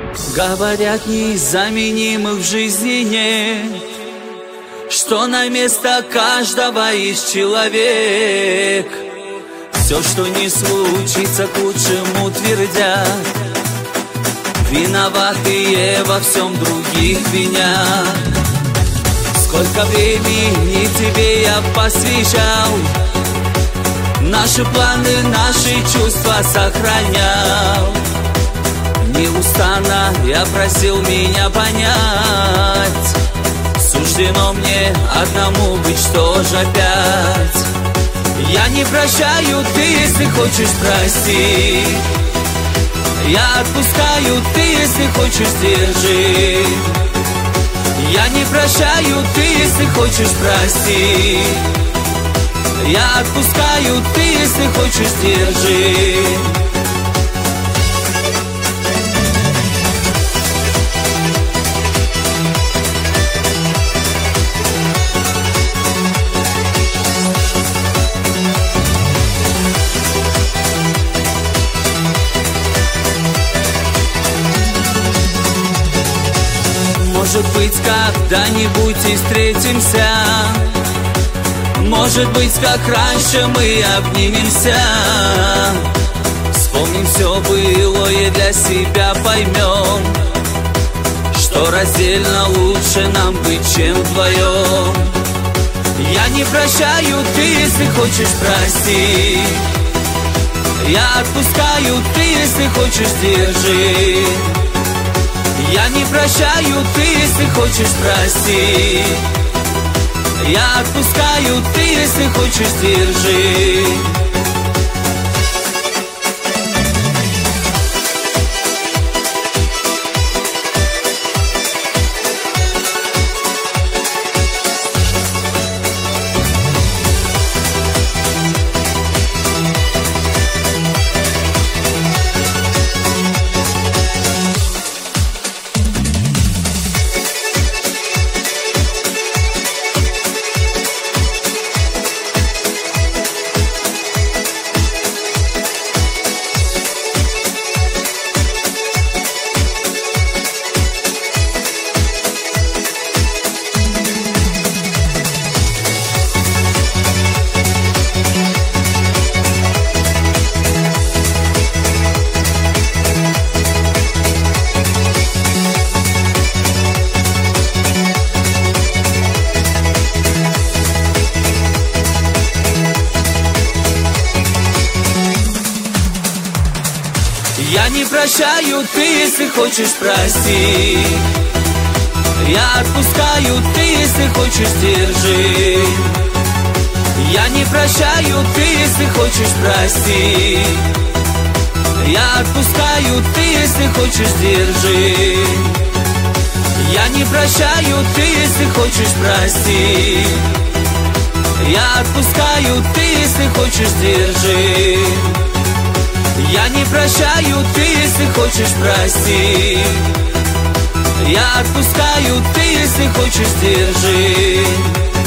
Говорят, незаменимых в жизни нет, что на место каждого есть человек. Все, что не случится, к лучшему твердят. Виноватые во всем других винят. Сколько времени тебе я посвящал, наши планы, наши чувства сохранял. Неустанно я просил меня понять, суждено мне одному быть, что ж опять. Я не прощаю, ты, если хочешь, прости. Я отпускаю, ты, если хочешь, держи. Я не прощаю, ты, если хочешь, прости. Я отпускаю, ты, если хочешь, держи. Может быть, когда-нибудь и встретимся. Может быть, как раньше мы обнимемся. Вспомним все былое, для себя поймем, что раздельно лучше нам быть, чем вдвоем. Я не прощаю, ты, если хочешь, прости. Я отпускаю, ты, если хочешь, держи. Я не прощаю, ты, если хочешь, прости. Я отпускаю, ты, если хочешь, держи. Я не прощаю, ты, если хочешь, прости. Я отпускаю, ты, если хочешь, держи. Я не прощаю, ты, если хочешь, прости. Я отпускаю, ты, если хочешь, держи. Я не прощаю, ты, если хочешь, прости. Я отпускаю, ты, если хочешь, держи. Я не прощаю, ты, если хочешь, прости. Я отпускаю, ты, если хочешь, держи.